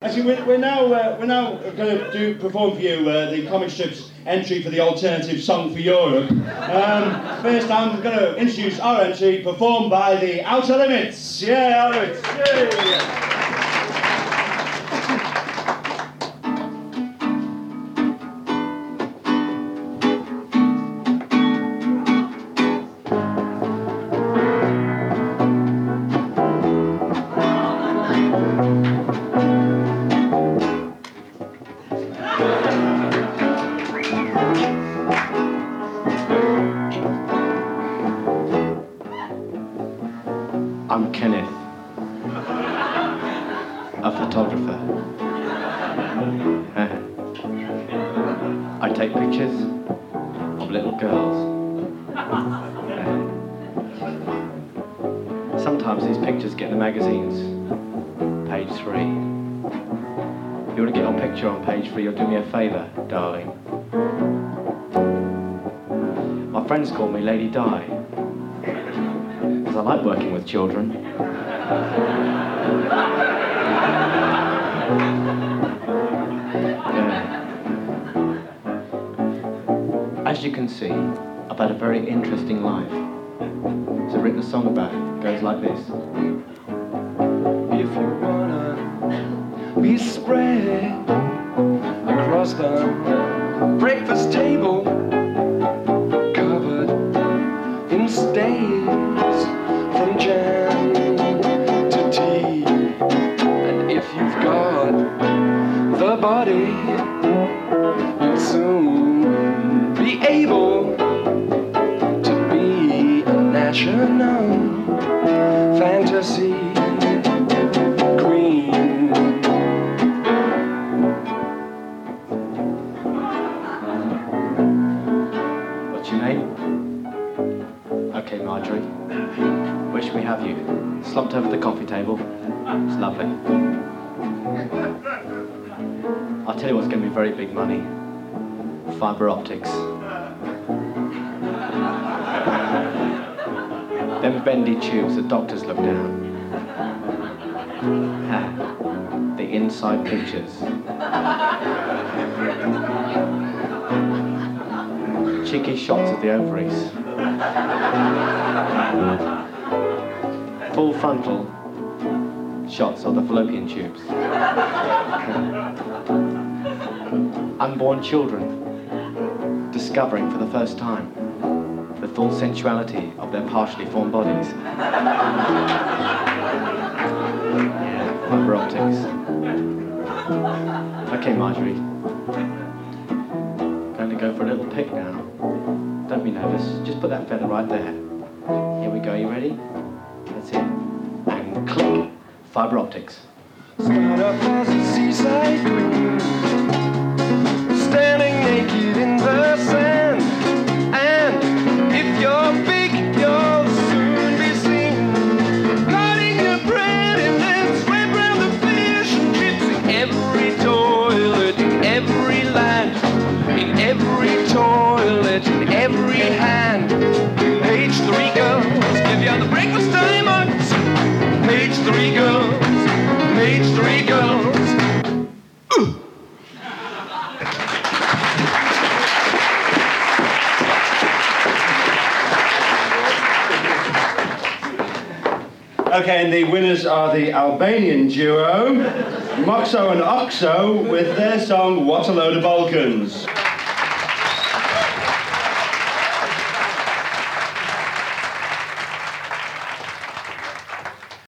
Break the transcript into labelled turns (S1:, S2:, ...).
S1: Actually, we're now going to perform for you the comic strips entry for the alternative song for Europe. First, I'm going to introduce our entry, performed by the Outer Limits. Yeah, Outer Limits. Yeah.
S2: I'm Kenneth, a photographer. I take pictures of little girls. Sometimes these pictures get in the magazines. Page 3. If you want to get your picture on page 3, you'll do me a favour, darling. My friends call me Lady Di. I like working with children. As you can see, I've had a very interesting life. So I've written a song about it. It goes like this. If you wanna be spread across the breakfast table, covered in stains from jam to tea, and if you've got the body, you'll soon be able to be a national fantasy queen. What's your name? Okay, Marjorie. Where should we have you? Slumped over the coffee table. It's lovely. I'll tell you what's going to be very big money. Fibre optics. Them bendy tubes that doctors look down. The inside pictures. Cheeky shots of the ovaries. Full frontal shots of the fallopian tubes. Unborn children discovering for the first time the full sensuality of their partially formed bodies. Fibre optics. Okay, Marjorie. Going to go for a little pick now. Don't be nervous. Just put that feather right there. Here we go. You ready? That's it. And click. Fibre optics. Start up as a seaside queen, standing naked in the sand. And if you're big, you'll soon be seen cutting your bread and then sweep around the fish and chips in every toilet, in every land, in every toilet, in every hand. Page 3 girls give you the breakfast time on. Page 3 girls. Page 3 girls.
S1: Okay, and the winners are the Albanian duo, Moxo and Oxo, with their song What a Load of Balkans.